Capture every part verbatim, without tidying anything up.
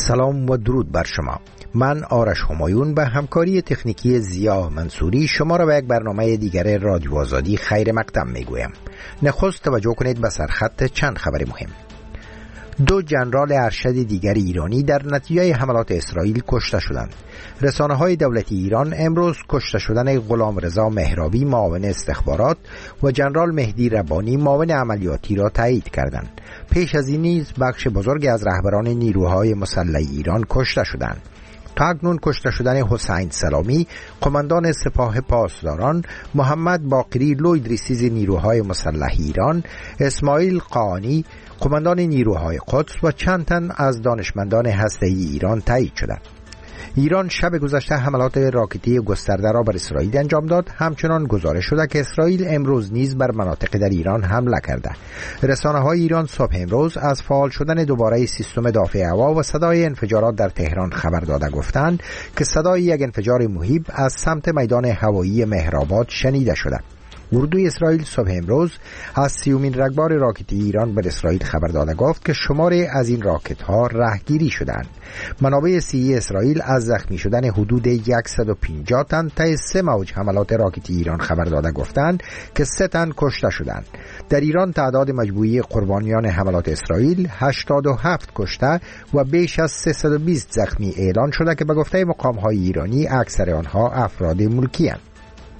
سلام و درود بر شما. من آرش همایون به همکاری تکنیکی زیا منصوری شما را به یک برنامه دیگر رادیو آزادی خیر مقدم می گویم. نخست توجه کنید به سرخط چند خبر مهم. دو جنرال ارشد دیگر ایرانی در نتیجه حملات اسرائیل کشته شدند. رسانه‌های دولتی ایران امروز کشته شدن غلامرضا مهرابی معاون استخبارات و جنرال مهدی ربانی معاون عملیاتی را تایید کردند. پیش از این نیز بخش بزرگی از رهبران نیروهای مسلح ایران کشته شدند. تا اکنون کشته شدن حسین سلامی قماندان سپاه پاسداران، محمد باقری لویدریسیز نیروهای مسلح ایران، اسماعیل قانی قماندان نیروهای قدس و چند تن از دانشمندان هسته‌ای ایران تایید شدند. ایران شب گذشته حملات راکتی گسترده را بر اسرائیل انجام داد. همچنان گزارش شده که اسرائیل امروز نیز بر مناطق در ایران حمله کرده. رسانه‌های ایران صبح امروز از فعال شدن دوباره سیستم دافع هوا و صدای انفجارات در تهران خبر داده گفتند که صدای یک انفجار مهیب از سمت میدان هوایی مهرآباد شنیده شده. اردوی اسرائیل صبح امروز از سیومین رگبار راکتی ایران بر اسرائیل خبر داده گفت که شماری از این راکت ها رهگیری شدند. منابع سی اسرائیل از زخمی شدن حدود صد و پنجاه تن طی سه موج حملات راکتی ایران خبر داده گفتند که سه تن کشته شدند. در ایران تعداد مجموعی قربانیان حملات اسرائیل هشتاد و هفت کشته و بیش از سیصد و بیست زخمی اعلان شده که به گفته مقام‌های ایرانی اکثر آنها افراد ملکی اند.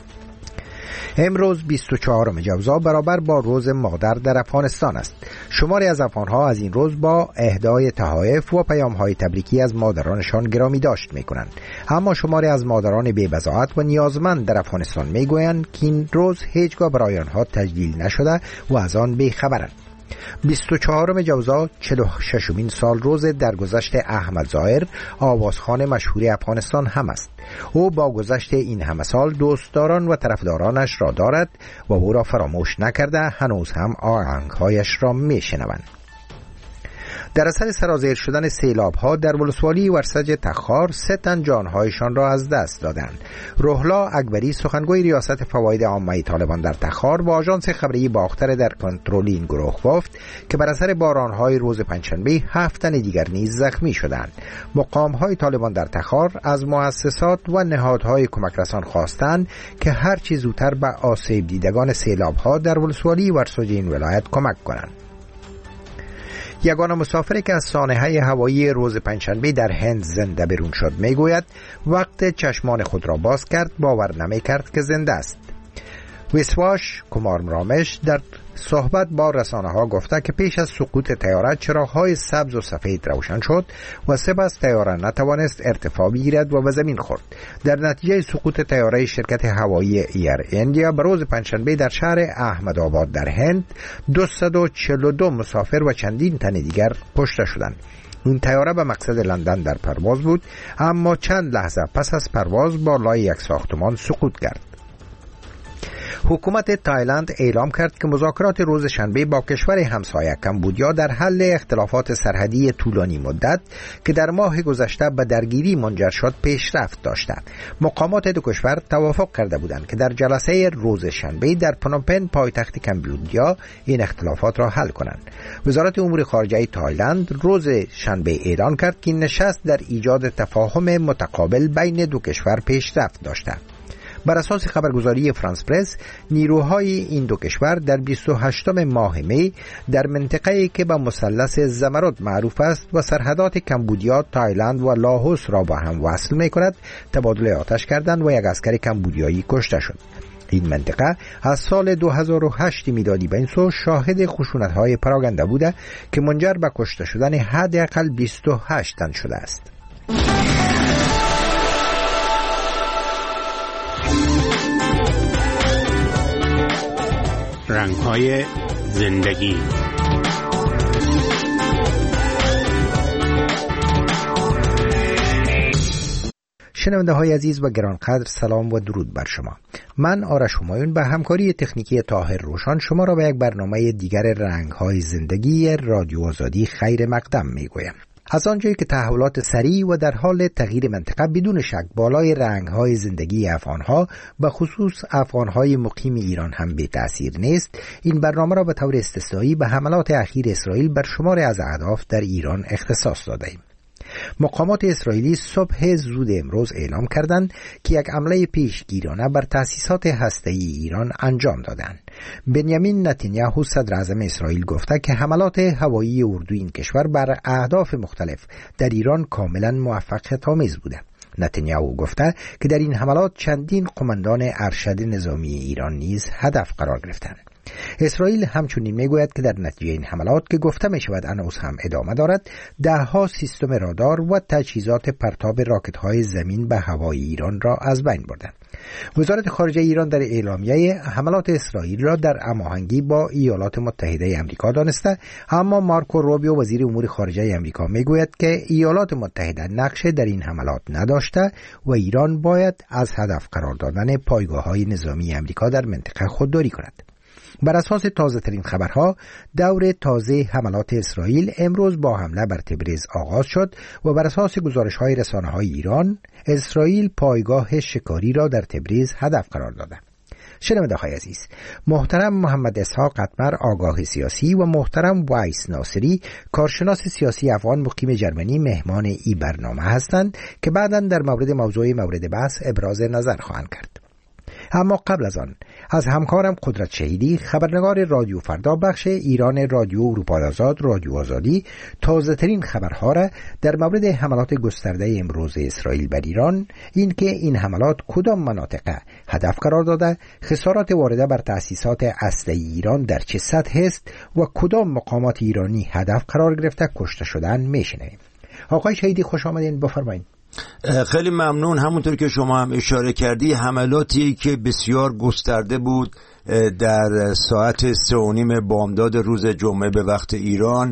امروز بیست و چهارم جوزا برابر با روز مادر در افغانستان است. شماری از افغانها از این روز با اهدای تحائف و پیام‌های تبریکی از مادرانشان گرامی داشت می‌کنند. اما شماری از مادران بی‌بضاعت و نیازمند در افغانستان می‌گویند که این روز هیچگاه برای آنها تجلیل نشده و از آن بی‌خبرند. بیست و چهارم جوزا چهل و ششمین سال روز درگذشت احمد ظاهر آوازخوان مشهور افغانستان هم است. او با گذشت این همه سال دوستداران و طرفدارانش را دارد و او را فراموش نکرده، هنوز هم آهنگهایش را میشنوند. در اثر سرازیر شدن سیلاب‌ها در ولسوالی ورسج تخار سه تن جانهایشان را از دست دادند. روحلا اکبری سخنگوی ریاست فواید عامه طالبان در تخار و آژانس خبری باختر در کنترل این گروه گفت که بر اثر باران‌های روز پنجشنبه هفت تن دیگر نیز زخمی شدند. مقام‌های طالبان در تخار از مؤسسات و نهادهای کمک رسان خواستند که هر چه زودتر به آسیب دیدگان سیلاب‌ها در ولسوالی ورسج این ولایت کمک کنند. یگانه مسافری که از سانحه هوایی روز پنجشنبه در هند زنده بیرون شد میگوید وقت چشمان خود را باز کرد باور نمی کرد که زنده است. ویسواش کمار رامش در صحبت با رسانه ها گفته که پیش از سقوط تیاره چراغ‌های سبز و سفید روشن شد و سپس تیاره نتوانست ارتفاع بگیرد و به زمین خورد. در نتیجه سقوط تیاره شرکت هوایی ایر ایندیا به روز پنجشنبه در شهر احمدآباد در هند دویست و چهل و دو مسافر و چندین تن دیگر کشته شدند. این تیاره به مقصد لندن در پرواز بود، اما چند لحظه پس از پرواز بالای یک ساختمان سقوط کرد. حکومت تایلند اعلام کرد که مذاکرات روز شنبه با کشور همسایه کمبودیا در حل اختلافات سرحدی طولانی مدت که در ماه گذشته به درگیری منجر شد پیشرفت داشته. مقامات دو کشور توافق کرده بودند که در جلسه روز شنبه در پنومپن پایتخت کمبودیا این اختلافات را حل کنند. وزارت امور خارجه تایلند روز شنبه اعلان کرد که این نشست در ایجاد تفاهم متقابل بین دو کشور پیشرفت داشته. بر اساس خبرگزاری فرانس پرس، نیروهای این دو کشور در بیست و هشتم ماه می در منطقه‌ای که به مثلث زمرد معروف است و سرحدات کمبودیا، تایلند و لاوس را با هم وصل می‌کند، تبادل آتش کردند و یک عسکر کمبودیایی کشته شد. این منطقه از سال دو هزار و هشت میلادی به این سو شاهد خشونت‌های پراگنده بوده که منجر به کشته شدن حداقل بیست و هشت تن شده است. رنگ‌های زندگی. شنونده های عزیز و گرانقدر، سلام و درود بر شما. من آرش همایون به همکاری تکنیکی طاهر روشن شما را به یک برنامه دیگر رنگ‌های زندگی رادیو آزادی خیر مقدم میگویم. از آنجایی که تحولات سریع و در حال تغییر منطقه بدون شک بالای رنگ‌های زندگی افغان‌ها و خصوص افغان‌های مقیم ایران هم بی تأثیر نیست، این برنامه را به طور استثنایی به حملات اخیر اسرائیل بر شماری از اهداف در ایران اختصاص داده‌ایم. مقامات اسرائیلی صبح زود امروز اعلام کردند که یک حمله پیشگیرانه بر تأسیسات هسته‌ای ایران انجام دادند. بنیامین نتانیاهو صدر اعظم اسرائیل گفته که حملات هوایی اردوی این کشور بر اهداف مختلف در ایران کاملا موفقیت‌آمیز بوده. نتانیاهو گفته که در این حملات چندین قماندان ارشد نظامی ایران نیز هدف قرار گرفتند. اسرائیل همچنین میگوید که در نتیجه این حملات که گفته می شود هنوز هم ادامه دارد، ده ها سیستم رادار و تجهیزات پرتاب راکت های زمین به هوای ایران را از بین بردند. وزارت خارجه ایران در اعلامیه حملات اسرائیل را در هماهنگی با ایالات متحده آمریکا دانسته، اما مارکو روبیو وزیر امور خارجه آمریکا میگوید که ایالات متحده نقش در این حملات نداشته و ایران باید از هدف قرار دادن پایگاه‌های نظامی آمریکا در منطقه خودداری کند. بر اساس تازه ترین خبرها، دور تازه حملات اسرائیل امروز با حمله بر تبریز آغاز شد و بر اساس گزارش های رسانه های ایران، اسرائیل پایگاه شکاری را در تبریز هدف قرار داده. شنونده های عزیز، محترم محمد اسحاق قطمر آگاه سیاسی و محترم وایس ناصری کارشناس سیاسی افغان مقیم جرمنی مهمان این برنامه هستند که بعداً در مورد موضوع مورد بحث ابراز نظر خواهند کرد. اما قبل از آن از همکارم قدرت شهیدی، خبرنگار رادیو فردا بخش ایران رادیو اروپای آزاد رادیو آزادی، تازه ترین خبرها را در مورد حملات گسترده امروز اسرائیل بر ایران، این که این حملات کدام مناطق هدف قرار داده، خسارات وارده بر تأسیسات اسلحه‌ای ایران در چه سطح است و کدام مقامات ایرانی هدف قرار گرفته کشته شدن میشنویم. آقای شهیدی خوش آمدین، بفرمایید. خیلی ممنون. همونطور که شما هم اشاره کردی، حملاتی که بسیار گسترده بود در ساعت سه و نیم بامداد روز جمعه به وقت ایران،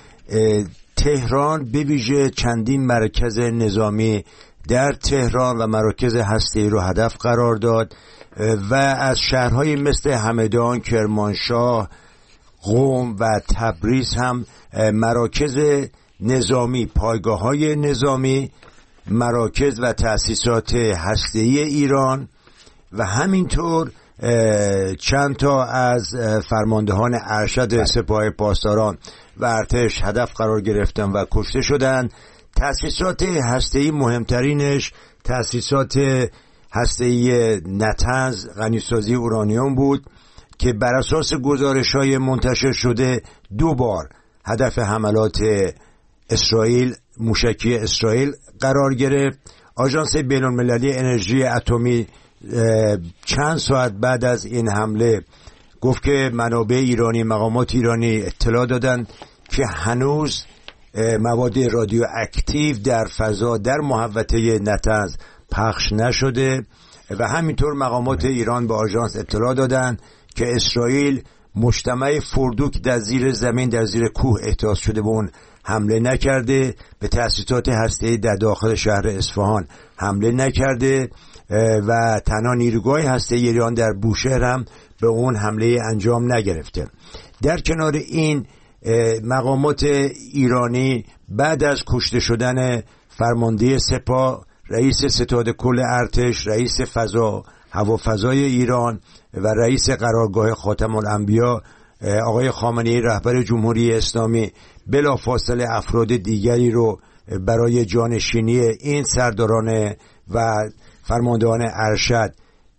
تهران به ویژه چندین مرکز نظامی در تهران و مراکز هسته‌ای رو هدف قرار داد و از شهرهای مثل همدان، کرمانشاه، قم و تبریز هم مراکز نظامی، پایگاه‌های نظامی، مراکز و تأسیسات هسته‌ای ایران و همینطور چند تا از فرماندهان ارشد سپاه پاسداران و ارتش هدف قرار گرفتن و کشته شدن. تأسیسات هسته‌ای مهمترینش تأسیسات هسته‌ای نتنز غنیسازی اورانیوم بود که بر اساس گزارش‌های منتشر شده دو بار هدف حملات اسرائیل، موشکی اسرائیل قرار گرفت. آژانس بین‌المللی انرژی اتمی چند ساعت بعد از این حمله گفت که منابع ایرانی، مقامات ایرانی اطلاع دادن که هنوز مواد رادیواکتیو در فضا در محوطه نتنز پخش نشده و همینطور مقامات ایران به آژانس اطلاع دادن که اسرائیل مجتمع فردوک در زیر زمین، در زیر کوه احداث شده به اون حمله نکرده، به تأسیسات هسته‌ای در داخل شهر اصفهان حمله نکرده و تنها نیروگاه هسته‌ای ایران در بوشهر هم به اون حمله انجام نگرفته. در کنار این مقامات ایرانی بعد از کشته شدن فرمانده سپاه، رئیس ستاد کل ارتش، رئیس فضا هوافضای ایران و رئیس قرارگاه خاتم الانبیا آقای خامنه‌ای رهبر جمهوری اسلامی، بلافاصله افراد دیگری رو برای جانشینی این سرداران و فرماندهان ارشد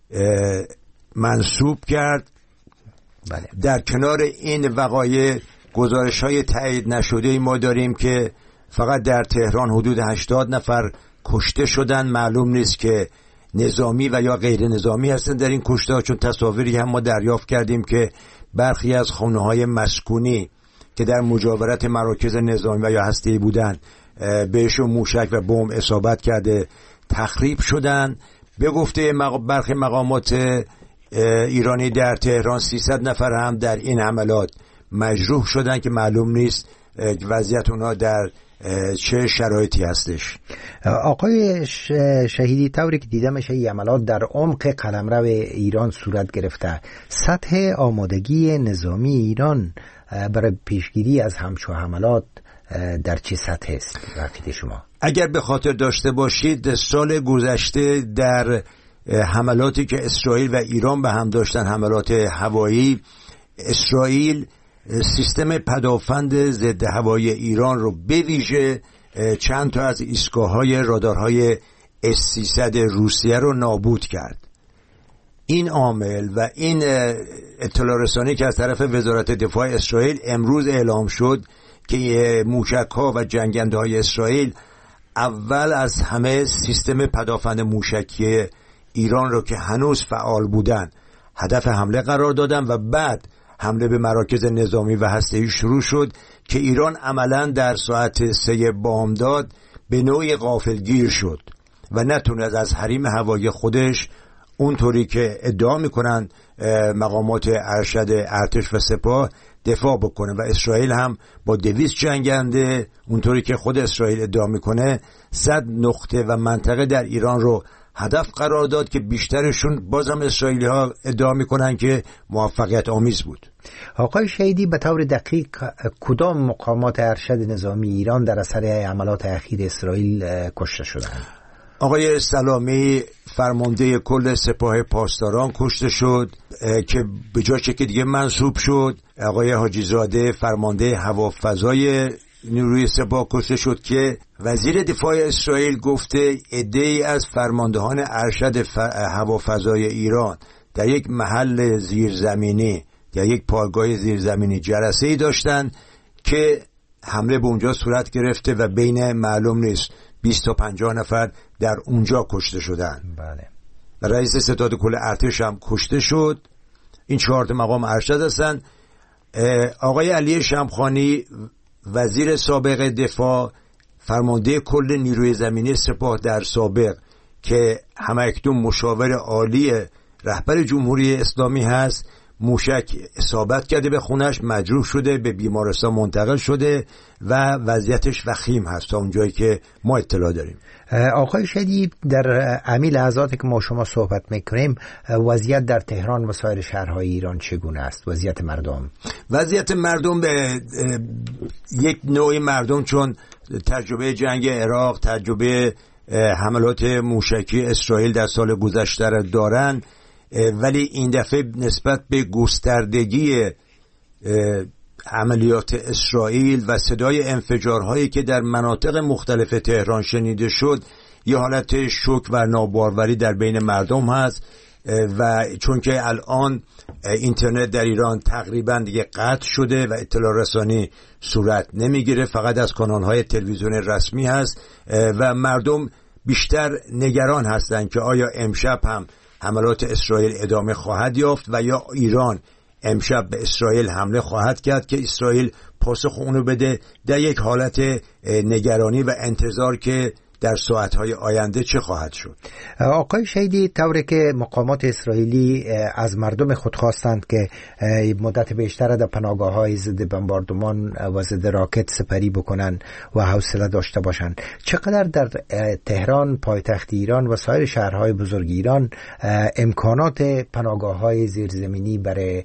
منصوب کرد. بله. در کنار این وقایع گزارش‌های تایید نشده ما داریم که فقط در تهران حدود هشتاد نفر کشته شدن. معلوم نیست که نظامی و یا غیر نظامی هستن در این کشته، چون تصاویری هم ما دریافت کردیم که برخی از خانه‌های مسکونی که در مجاورت مراکز نظامی و یا هسته‌ای بودن بهشون موشک و بمب اصابت کرده تخریب شدن. به گفته برخی مقامات ایرانی در تهران سیصد نفر هم در این حملات مجروح شدن که معلوم نیست وضعیت اونا در چه شرایطی هستش. آقای شهیدی، طوری که دیده میشه این عملات در عمق قلمرو ایران صورت گرفته. سطح آمادگی نظامی ایران برای پیشگیری از همچو حملات در چه سطح است وقتی شما؟ اگر به خاطر داشته باشید سال گذشته در حملاتی که اسرائیل و ایران به هم داشتن، حملات هوایی، اسرائیل سیستم پدافند ضد هوایی ایران رو به ویژه چند تا از ایستگاه‌های رادارهای اس سیصد روسیه رو نابود کرد. این عامل و این اطلاع رسانی که از طرف وزارت دفاع اسرائیل امروز اعلام شد که موشک‌ها و جنگنده‌های اسرائیل اول از همه سیستم پدافند موشکی ایران رو که هنوز فعال بودن هدف حمله قرار دادن و بعد حمله به مراکز نظامی و هسته‌ای شروع شد که ایران عملاً در ساعت سه بامداد به نوعی غافلگیر شد و نتونست از حریم هوایی خودش اونطوری که ادعا میکنن مقامات ارشد ارتش و سپاه دفاع بکنه و اسرائیل هم با دویست جنگنده اونطوری که خود اسرائیل ادعا میکنه صد نقطه و منطقه در ایران رو هدف قرار داد که بیشترشون بازم اسرائیلی ها ادعا میکنن که موفقیت آمیز بود. آقای شهیدی به طور دقیق کدام مقامات ارشد نظامی ایران در اثر حملات اخیر اسرائیل کشته شدند؟ آقای سلامی فرمانده کل سپاه پاسداران کشته شد که به جای که دیگه منصوب شد. آقای حاجی زاده فرمانده هوافضای نیروی سپاه کشته شد که وزیر دفاع اسرائیل گفته عده‌ای از فرماندهان ارشد هوافضای ایران در یک محل زیرزمینی در یک پایگاه زیرزمینی جلسه‌ای داشتن که حمله به اونجا صورت گرفته و بین معلوم نیست بیست تا پنجاه نفر در اونجا کشته شدن. بله. و رئیس ستاد کل ارتش هم کشته شد. این چهار تا مقام ارشد هستن. آقای علی شمخانی وزیر سابق دفاع فرمانده کل نیروی زمینی سپاه در سابق که همکنون مشاور عالی رهبر جمهوری اسلامی هست موشک اصابت کرده به خونش، مجروح شده، به بیمارستان منتقل شده و وضعیتش وخیم هست تا اونجایی که ما اطلاع داریم. آقای شهیدی در امی لحظاتی که ما شما صحبت میکنیم وضعیت در تهران و سایر شهرهای ایران چگونه است؟ وضعیت مردم وضعیت مردم به یک نوعی مردم چون تجربه جنگ عراق، تجربه حملات موشکی اسرائیل در سال گذشته را دارن، ولی این دفعه نسبت به گستردگی عملیات اسرائیل و صدای انفجارهایی که در مناطق مختلف تهران شنیده شد یه حالت شوک و ناباروری در بین مردم هست و چون که الان اینترنت در ایران تقریبا دیگه قطع شده و اطلاع رسانی صورت نمیگیره، فقط از کانالهای تلویزیون رسمی هست و مردم بیشتر نگران هستند که آیا امشب هم حملات اسرائیل ادامه خواهد یافت و یا ایران امشب به اسرائیل حمله خواهد کرد که اسرائیل پاسخ اونو بده، در یک حالت نگرانی و انتظار که در ساعتهای آینده چه خواهد شد. آقای شهیدی طوری که مقامات اسرائیلی از مردم خود خواستند که مدت بیشتر در پناهگاه‌های ضد بمباردمان و ضد راکت سپری بکنن و حوصله داشته باشند، چقدر در تهران پایتخت ایران و سایر شهرهای بزرگ ایران امکانات پناهگاه‌های زیرزمینی برای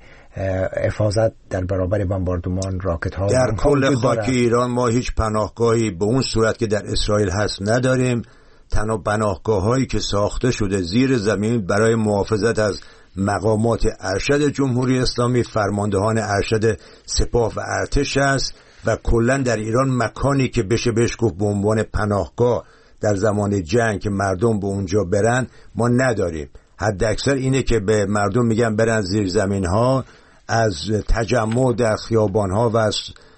حفاظت در برابر بمباردمان راکت ها در کل خاک ایران ما هیچ پناهگاهی به اون صورت که در اسرائیل هست نداریم. تنها پناهگاه هایی که ساخته شده زیر زمین برای محافظت از مقامات ارشد جمهوری اسلامی، فرماندهان ارشد سپاه و ارتش است و کلا در ایران مکانی که بشه بهش گفت به عنوان پناهگاه در زمان جنگ که مردم به اونجا برن ما نداریم. حد اکثر اینه که به مردم میگن برن زیر زمین ها، از تجمع در خیابان ها و از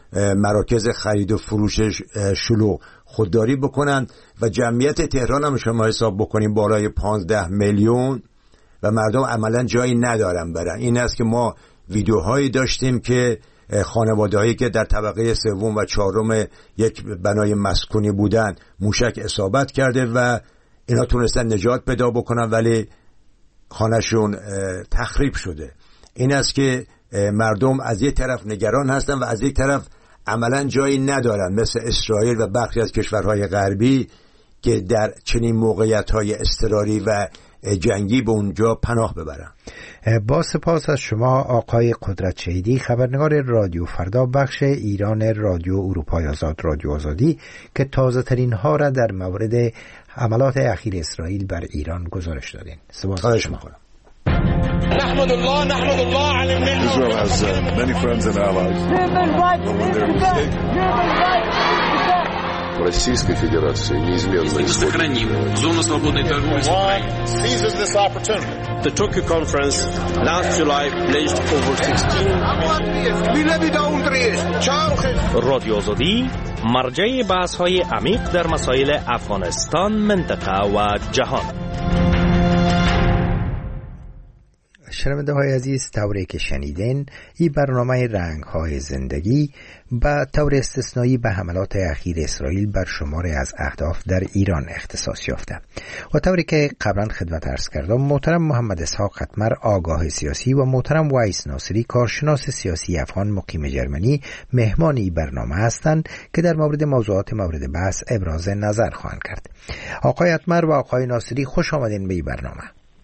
مراکز خرید و فروش شلوغ خودداری بکنن و جمعیت تهران هم شما حساب بکنیم بالای پانزده میلیون و مردم عملا جایی ندارن برن. این است که ما ویدیوهایی داشتیم که خانواده‌هایی که در طبقه سوم و چهارم یک بنای مسکونی بودن موشک اصابت کرده و اینا تونستن نجات پیدا بکنن ولی خانه‌شون تخریب شده. این است که مردم از یک طرف نگران هستن و از یک طرف عملا جایی ندارن مثل اسرائیل و برخی از کشورهای غربی که در چنین موقعیت‌های اضطراری و جنگی به اونجا پناه ببرن. با سپاس از شما آقای قدرت شهیدی، خبرنگار رادیو فردا بخش ایران رادیو اروپای آزاد رادیو آزادی که تازه ترین ها را در مورد حملات اخیر اسرائیل بر ایران گزارش دادین. سپاس از شما. نحمد الله نحمد الله على النعمة. Israel has uh, many friends and allies. But when they're mistaken, Российской Федерации неизменно сохраним зону свободной торговли с Украиной. The Tokyo Conference last July pledged over sixteen رادیو آزادی مرجع بحث‌های عمیق در مسائل افغانستان، منطقه و جهان. شنونده های عزیز، طوری که شنیدین این برنامه رنگ های زندگی با طور استثنایی به حملات اخیر اسرائیل بر شماری از اهداف در ایران اختصاص یافته و طوری که قبلا خدمت عرض کردم، محترم محمد اسحاق ختمر آگاه سیاسی و محترم وایس ناصری کارشناس سیاسی افغان مقیم جرمنی مهمان این برنامه هستند که در مورد موضوعات مورد بحث ابراز نظر خواهند کرد. آقای ختمر و آقای ناصری خوش آمدین به این برنامه.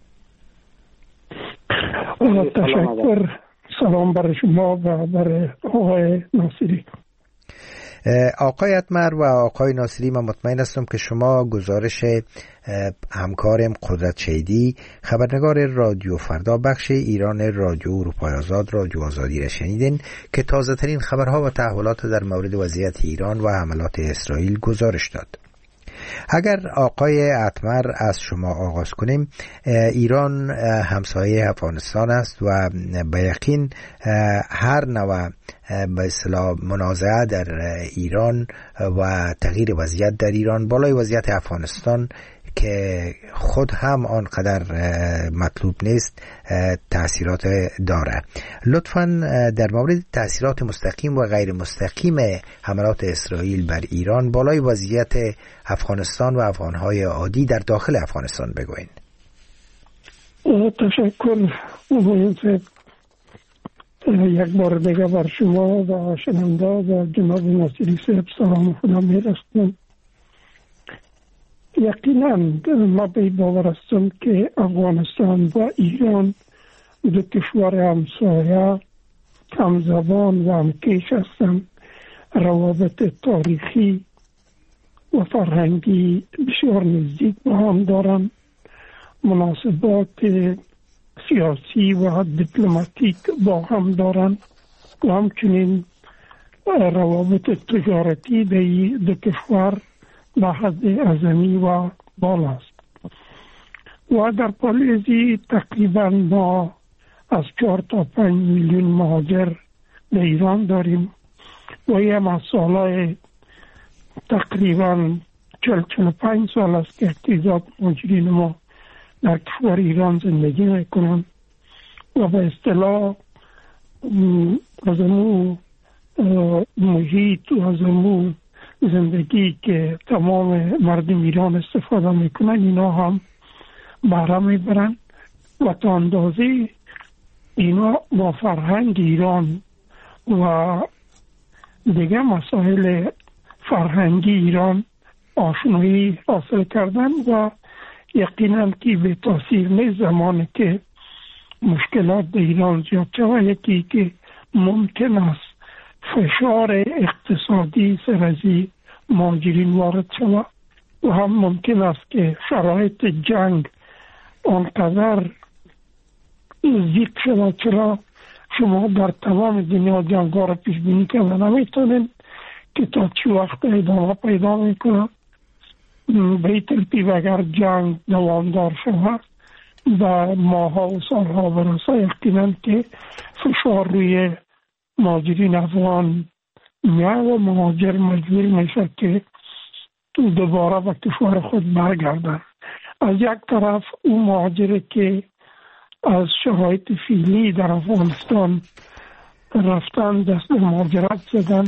تشکر. سلام برای شما و برای آقای ناصری. آقای ختمر و آقای ناصری، من مطمئن هستم که شما گزارش همکارم قدرت شیدی، خبرنگار رادیو فردا بخش ایران رادیو اروپای آزاد رادیو آزادی را شنیدین که تازه ترین خبرها و تحولات در مورد وضعیت ایران و حملات اسرائیل گزارش داد. اگر آقای ختمر از شما آغاز کنیم، ایران همسایه افغانستان است و به یقین هر نوع به اصطلاح منازعه در ایران و تغییر وضعیت در ایران بالای وضعیت افغانستان که خود هم آنقدر مطلوب نیست تأثیرات داره. لطفاً در مورد تأثیرات مستقیم و غیر مستقیم حملات اسرائیل بر ایران بالای وضعیت افغانستان و افغانهای عادی در داخل افغانستان بگوین. تشکر. یک بار دیگه بر شما و شنونده و جناب ناصری صاحب سلام خدا میرسونم. یقینا ما به باور هستم که افغانستان و ایران دو کشور همسایه، همزبان و همکش هستند. روابط تاریخی و فرهنگی بسیار نزدیک با هم دارند. مناسبات سیاسی و دیپلماتیک با هم دارند و همچنین روابط تجارتی به دو کشور به حد اعظمی و بالا است و در پالیزی تقریبا ما از چهار تا پنج میلیون مهاجر به ایران داریم و یه مسئله تقریبا چهل چهل و پنج سال است که تعداد مهاجرین ما در کشور ایران زندگی میکنند و به اصطلاح از امو محیط و از امو زندگی که تمام مردم ایران استفاده میکنن اینا هم بهره میبرن و تا اندازه اینا با فرهنگ ایران و دیگه مسائل فرهنگی ایران آشنایی حاصل کردن و یقینا که به تاثیر نیست زمانی که مشکلات در ایران زیاد شود. یکی که ممکن است فشار اقتصادی سر از مهاجرین وارد شود و هم ممکن است که شرایط جنگ آنقدر زیاد شود. چرا شما در تمام دنیا جنگ ها را پیش بینی کردن نمیتونین که تا چی وقت ادامه پیدا میکنه. به این ترتیب اگر جنگ دوامدار شود و ماها و سالها برسه، یقینا که فشار روی مهاجرین افغان یا و مهاجر مجبور میشه که دوباره به کشور خود برگردن. از یک طرف اون مهاجر که از شرایط فعلی در افغانستان رفتن دست مهاجرت زدن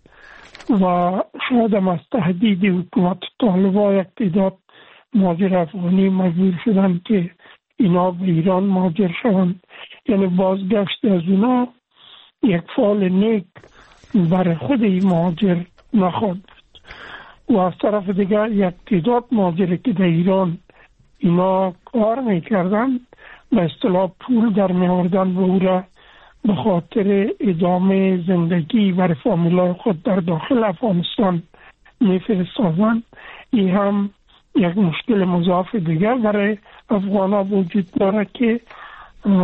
و شاید هم از تهدید حکومت طالبان یک تعداد مهاجر افغانی مجبور شدن که اینا به ایران مهاجر شوند. یعنی بازگشت از اونا یک فال نیک برای خود این مهاجر نخواهد. و از طرف دیگر یک تعداد مهاجر که در ایران اینا کار میکردن به اصطلاح پول در میاوردن و او را به خاطر ادامه زندگی برای فامیلای خود در داخل افغانستان میفرستادن. این هم یک مشکل مضاعف دیگر برای افغانا وجود داره که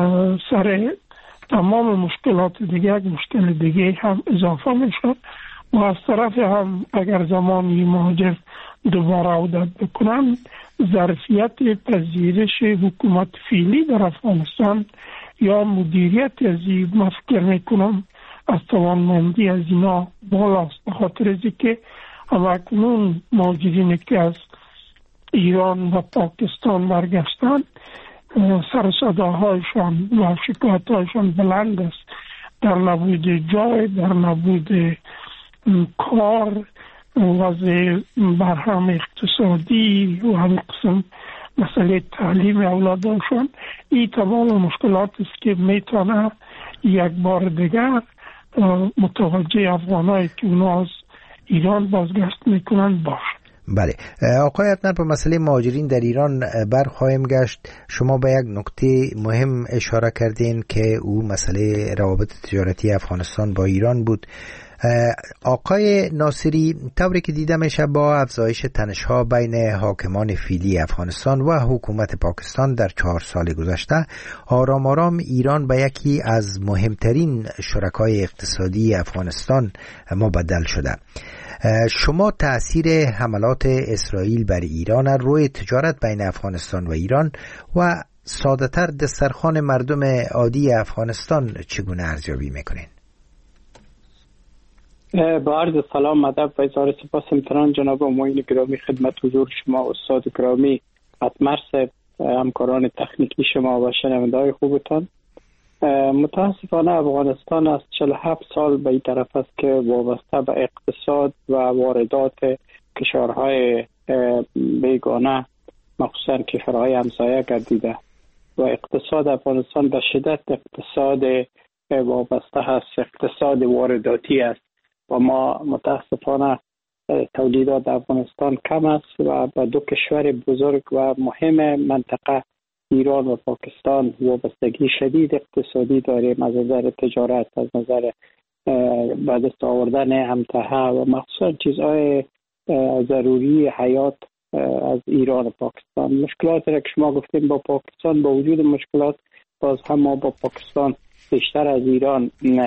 سر تمام مشکلات دیگه یک مشکل دیگه هم اضافه میشه و از طرف هم اگر زمانی مهاجر دوباره عودت بکنن، ظرفیت پذیرش حکومت فعلی در افغانستان یا مدیریت از این، من فکر میکنم از توانمندی از اینا بالاست، به خاطر از که همکنون مهاجرینی که از ایران و پاکستان برگشتن سر صداهایشان و شکایتهایشان بلند است در نبود جای، در نبود کار، وضع برهم اقتصادی و همین قسم مسئله تعلیم اولادانشان. این تمام مشکلات است که میتونه یک بار دیگر متوجه افغانایی که اونا از ایران بازگشت میکنن باشه. بله آقای عطمر، به مسئله مهاجرین در ایران برخواهیم گشت. شما به یک نکته مهم اشاره کردین که او مسئله روابط تجارتی افغانستان با ایران بود. آقای ناصری، طوری که دیده میشه با افزایش تنش‌ها بین حاکمان فعلی افغانستان و حکومت پاکستان در چهار سال گذشته، آرام آرام ایران به یکی از مهمترین شرکای اقتصادی افغانستان مبدل شده. شما تأثیر حملات اسرائیل بر ایران روی تجارت بین افغانستان و ایران و ساده‌تر دسترخوان مردم عادی افغانستان چگونه ارزیابی میکنین؟ با عرض سلام، ادب و اظهار سپاس محترم جناب معین گرامی، خدمت حضور شما استاد گرامی عطمر صاحب، همکاران تکنیکی شما و شنونده‌های خوبتان. متاسفانه افغانستان از چهل و هفت سال به این طرف است که وابسته به اقتصاد و واردات کشورهای بیگانه، مخصوصا کشورهای همسایه گردیده و اقتصاد افغانستان به شدت اقتصاد وابسته است، اقتصاد وارداتی است و ما متاسفانه تولیدات افغانستان کم است و با دو کشور بزرگ و مهم منطقه ایران و پاکستان وابستگی شدید اقتصادی داریم، از نظر تجارت، از نظر به دست آوردن امتحه و مخصوصا چیزهای ضروری حیات از ایران و پاکستان. مشکلات را که شما گفتیم با پاکستان، با وجود مشکلات باز هم ما با پاکستان بیشتر از ایران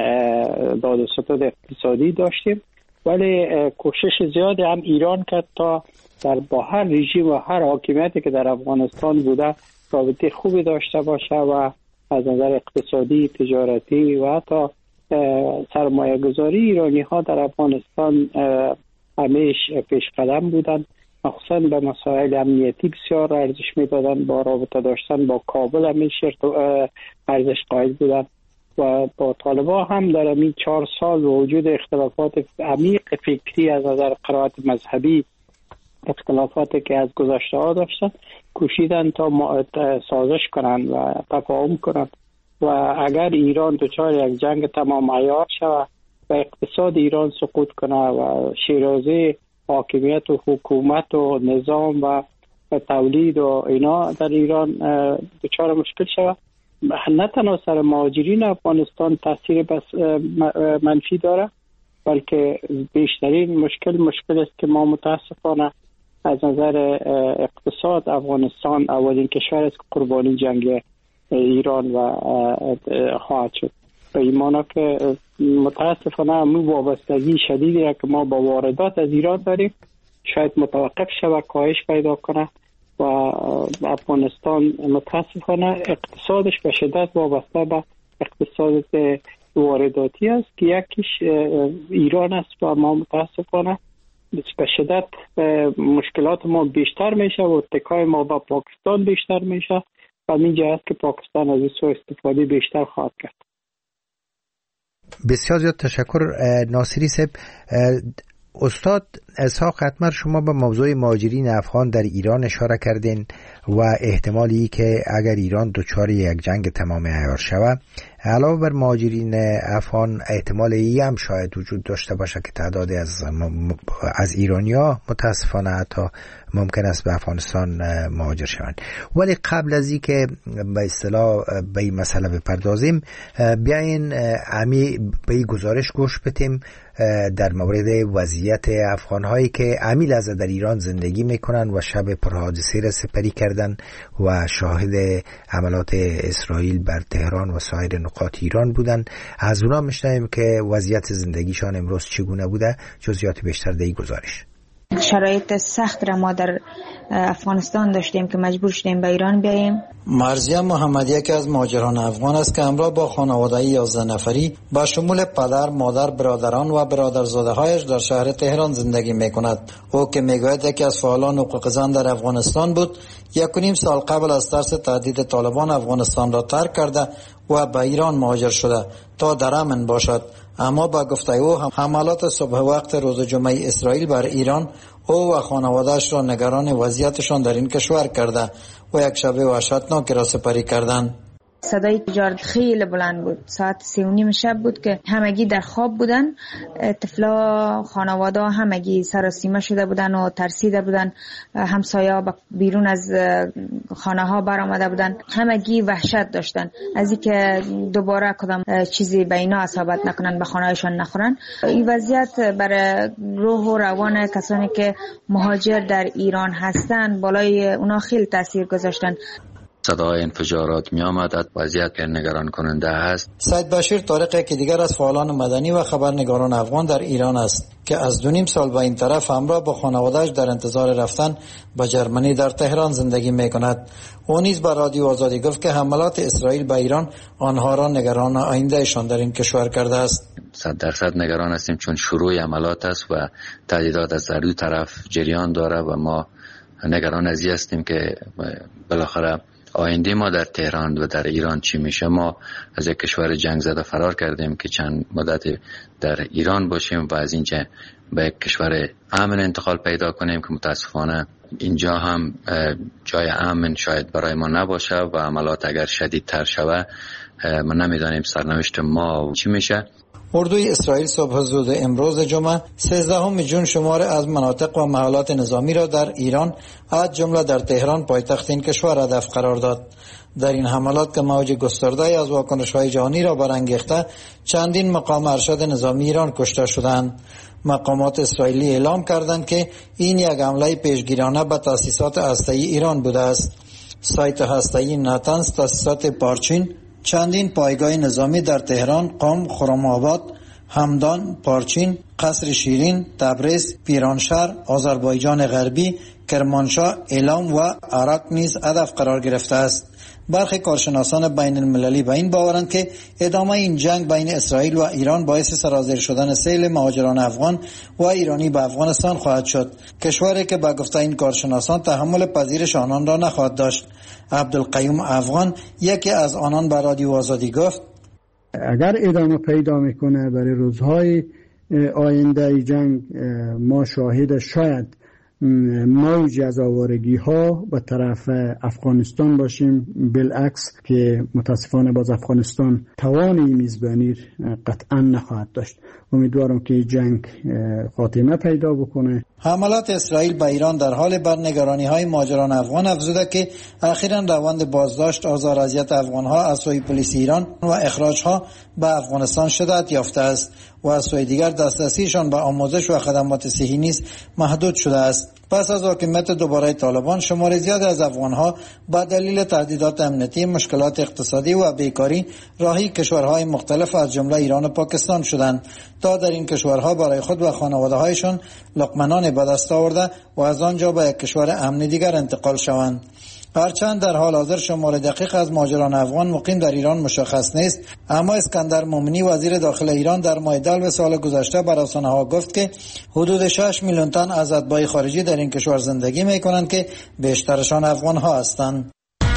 داد و ستد اقتصادی داشتیم، ولی کوشش زیادی هم ایران کرد تا در با هر رژیم و هر حاکمیتی که در افغانستان بوده رابطه خوبی داشته باشه و از نظر اقتصادی، تجارتی و حتی سرمایه گذاری ایرانی ها در افغانستان همیشه پیش قدم بودن، مخصوصا به مسائل امنیتی بسیار ارزش میدادن، با رابطه داشتن با کابل همیشه ارزش قائل بودن و با طالبان هم در این چهار سال وجود اختلافات عمیق فکری از نظر قرائت مذهبی، اختلافاتی که از گذشته ها داشتن، کوشیدن تا سازش کنند و تفاهم کنند و اگر ایران دچار یک جنگ تمام عیار شود و اقتصاد ایران سقوط کنه و شیرازه حاکمیت و حکومت و نظام و تولید و اینا در ایران دچار مشکل شود، نه تنها سر مهاجرین افغانستان تاثیر بس منفی داره، بلکه بیشترین مشکل مشکل است که ما متاسفانه از نظر اقتصاد افغانستان اولین کشور است که قربانی جنگ ایران و خواهد شد. به این معنی که متاسفانه همون وابستگی شدیدی که ما با واردات از ایران داریم شاید متوقف شود، کاهش پیدا کنه و افغانستان متاسفانه اقتصادش به شدت وابسته به اقتصاد وارداتی است که یکیش ایران است و ما متاسفانه به شدت مشکلات ما بیشتر میشه و اتکای ما با پاکستان بیشتر میشه و این جهت که پاکستان از این سو استفاده بیشتر خواهد کرد. بسیار زیاد تشکر ناصری صاحب. استاد اسحاق عطمر، شما به موضوع مهاجرین افغان در ایران اشاره کردین و احتمالی که اگر ایران دچار یک جنگ تمام عیار شود، علاوه بر مهاجرین افغان احتمال ای هم شاید وجود داشته باشه که تعدادی از از ایرانیا متاسفانه حتی ممکن است به افغانستان مهاجر شوند. ولی قبل از این که به اصطلاح به این مسئله بپردازیم، بیاین امی به این گزارش گوش بدیم در مورد وضعیت افغان افغان‌هایی که امی لحظه در ایران زندگی میکنن و شب پرحادثه را سپری کردن و شاهد عملات اسرائیل بر تهران و سایر نقاط ایران بودن، از اونا میشنویم که وضعیت زندگیشان امروز چگونه بوده. جزئیات بیشتر در این گزارش. شرایط سخت را ما در افغانستان داشتیم که مجبور شدیم به ایران بیاییم. مرزیه محمدی یکی از مهاجران افغان است که همراه با خانواده یازده نفری با شمول پدر، مادر، برادران و برادرزاده‌هایش در شهر تهران زندگی می‌کند. او که می‌گوید یکی از فعالان حقوق زن در افغانستان بود، یک و نیم سال قبل از ترس تهدید طالبان افغانستان را ترک کرده و به ایران مهاجر شده تا در امن باشد. اما با گفته او حملات صبح وقت روز جمعه اسرائیل بر ایران او و خانواده‌اش را نگران وضعیتشان در این کشور کرده و یک شب وحشتناک را سپری کردند. صدای تجارت خیلی بلند بود. ساعت سه و نیم شب بود که همگی در خواب بودن. طفلا خانواده همگی سراسیمه شده بودن و ترسیده بودن. همسایه‌ها بیرون از خانه ها برآمده بودن. همگی وحشت داشتن از اینکه دوباره کدام چیزی به اینا اصابت نکنن، به خانه‌هاشون نخورن. این وضعیت برای روح و روان کسانی که مهاجر در ایران هستن بالای اونا خیلی تاثیر گذاشتن. صدای انفجارات می آمد، وضعیت نگران کننده است. سید بشیر طارقی که دیگر از فعالان مدنی و خبرنگاران افغان در ایران است که از دو نیم سال به این طرف همراه با خانواده‌اش در انتظار رفتن به جرمنی در تهران زندگی می کند. او نیز به رادیو آزادی گفت که حملات اسرائیل به ایران آنها را نگران آیندهشان در این کشور کرده است. صد درصد نگران هستیم چون شروع حملات است و تهدیدات از هر دو طرف جریان داره و ما نگران از این هستیم که بالاخره آینده ما در تهران و در ایران چی میشه. ما از یک کشور جنگ زده فرار کردیم که چند مدت در ایران باشیم و از اینجا به یک کشور امن انتقال پیدا کنیم که متاسفانه اینجا هم جای امن شاید برای ما نباشه و عملات اگر شدیدتر شود ما نمیدانیم سرنوشت ما چی میشه. اردوی اسرائیل صبح زود امروز جمعه سیزدهم ژوئن شمار از مناطق و محلات نظامی را در ایران از جمله در تهران پایتخت این کشور هدف قرار داد. در این حملات که موج گسترده از واکنش‌های جهانی را برانگیخته، چندین مقام ارشد نظامی ایران کشته شدند. مقامات اسرائیلی اعلام کردند که این یک حمله پیشگیرانه به تأسیسات هسته‌ای ایران بوده است. سایت هسته‌ای ناتنز، تأسیسات پارچین، چندین پایگاه نظامی در تهران، قم، خرم‌آباد، همدان، پارچین، قصر شیرین، تبریز، پیرانشهر، آذربایجان غربی، کرمانشاه، اعلام و عراق نیز هدف قرار گرفته است. برخی کارشناسان بین المللی به این باورند که ادامه این جنگ بین اسرائیل و ایران باعث سرازیر شدن سیل مهاجران افغان و ایرانی به افغانستان خواهد شد، کشوری که به گفته این کارشناسان تحمل پذیرش آنان را نخواهد داشت. عبدالقیوم افغان یکی از آنان به رادیو آزادی گفت اگر ادامه پیدا میکنه برای روزهای آینده جنگ ما شاهد شاید موج از آوارگی ها به طرف افغانستان باشیم، بالعکس که متاسفانه باز افغانستان توانی میزبانی قطعا نخواهد داشت. امیدوارم که جنگ خاتمه پیدا بکنه. حملات اسرائیل به ایران در حال برنگرانی های مهاجران افغان افزوده که اخیراً روند بازداشت، آزار اذیت افغان ها از سوی پلیس ایران و اخراج ها به افغانستان شدت یافته است و از سوی دیگر دسترسیشان به آموزش و خدمات صحی نیز محدود شده است. پس از حاکمیت دوباره طالبان، شمار زیادی از افغان‌ها با دلیل تهدیدات امنیتی، مشکلات اقتصادی و بیکاری راهی کشورهای مختلف از جمله ایران و پاکستان شدند تا در این کشورها برای خود و خانواده‌هایشان لقمه به دست آورده و از آنجا به یک کشور امنی دیگر انتقال شوند. هرچند در حال حاضر شمار دقیق از مهاجران افغان مقیم در ایران مشخص نیست، اما اسکندر مومنی وزیر داخل ایران در ماه دلو سال گذشته بر رسانه‌ها گفت که حدود شش میلیون تن از اتباع خارجی در این کشور زندگی می‌کنند که بیشترشان افغان‌ها هستند.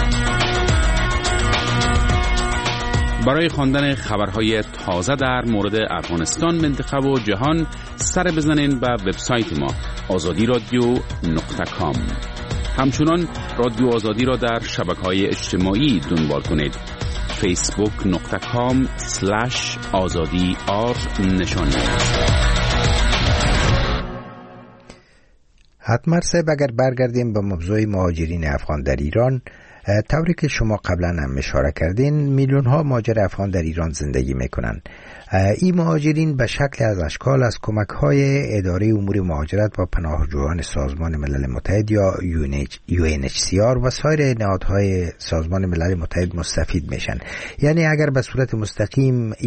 برای خواندن خبرهای تازه در مورد افغانستان، منطقه و جهان سر بزنین به وبسایت ما آزادی رادیو نقطه کام. همچنان رادیو آزادی را در شبکه‌های اجتماعی دنبال کنید. فیسبوک نقطه کام سلش آزادی آر نشانی. حتما صاحب اگر برگردیم به موضوع مهاجرین افغان در ایران، طوری که شما قبلا هم اشاره کردین میلیون ها مهاجر افغان در ایران زندگی میکنن. این مهاجرین به شکل از اشکال از کمک های اداره امور مهاجرت و پناهجویان سازمان ملل متحد یا یو ان اچ سی آر و سایر نهادهای سازمان ملل متحد مستفید میشن. یعنی اگر به صورت مستقیم